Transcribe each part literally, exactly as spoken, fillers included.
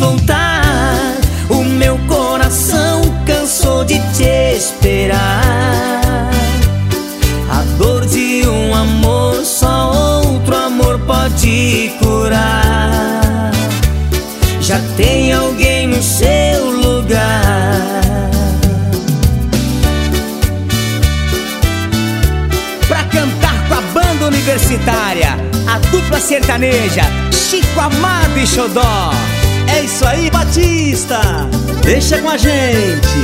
voltar. O meu coração cansou de te esperar. A dor de um amor só outro amor pode curar. Já tem alguém no seu lugar. Pra cantar com a banda universitária, a dupla sertaneja Chico Amado e Xodó. É isso aí, Batista, deixa com a gente.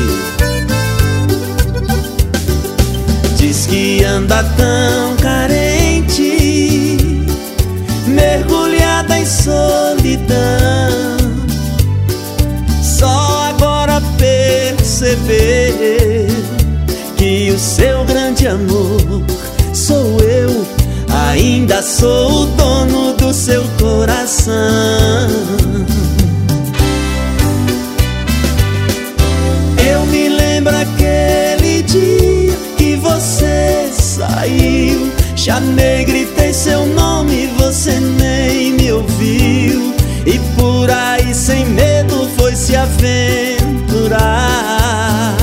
Diz que anda tão carente, mergulhada em solidão. Só agora perceber que o seu grande amor sou eu. Ainda sou o dono do seu coração. Eu me lembro aquele dia que você saiu. Chamei, gritei seu nome, você nem me ouviu. E por aí sem medo foi se aventurar.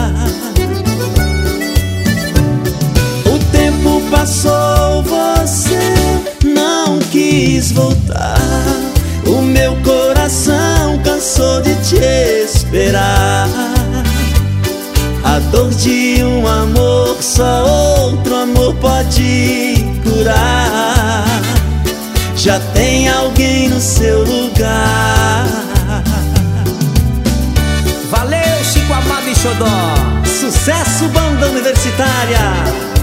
O tempo passou, você não quis voltar. O meu coração cansou de te esperar. A dor de um amor só outro amor pode curar. Já tem alguém no seu lugar. Valeu, Chico Amado e Xodó. Sucesso, banda universitária.